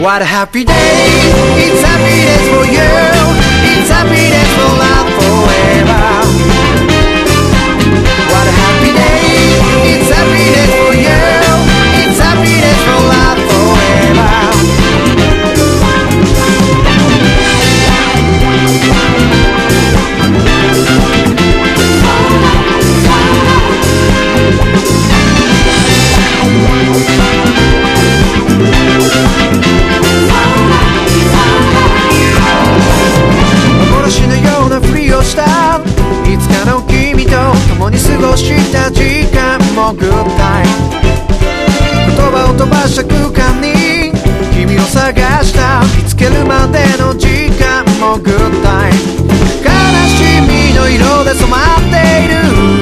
What a happy day, it's happiness for you, it's happiness for love forever. What a happy day, it's happiness for you, it's happiness for love forever.いつかの君と共に過ごした時間もグッタイム、言葉を飛ばした空間に君を探した、見つけるまでの時間もグッタイム、悲しみの色で染まっている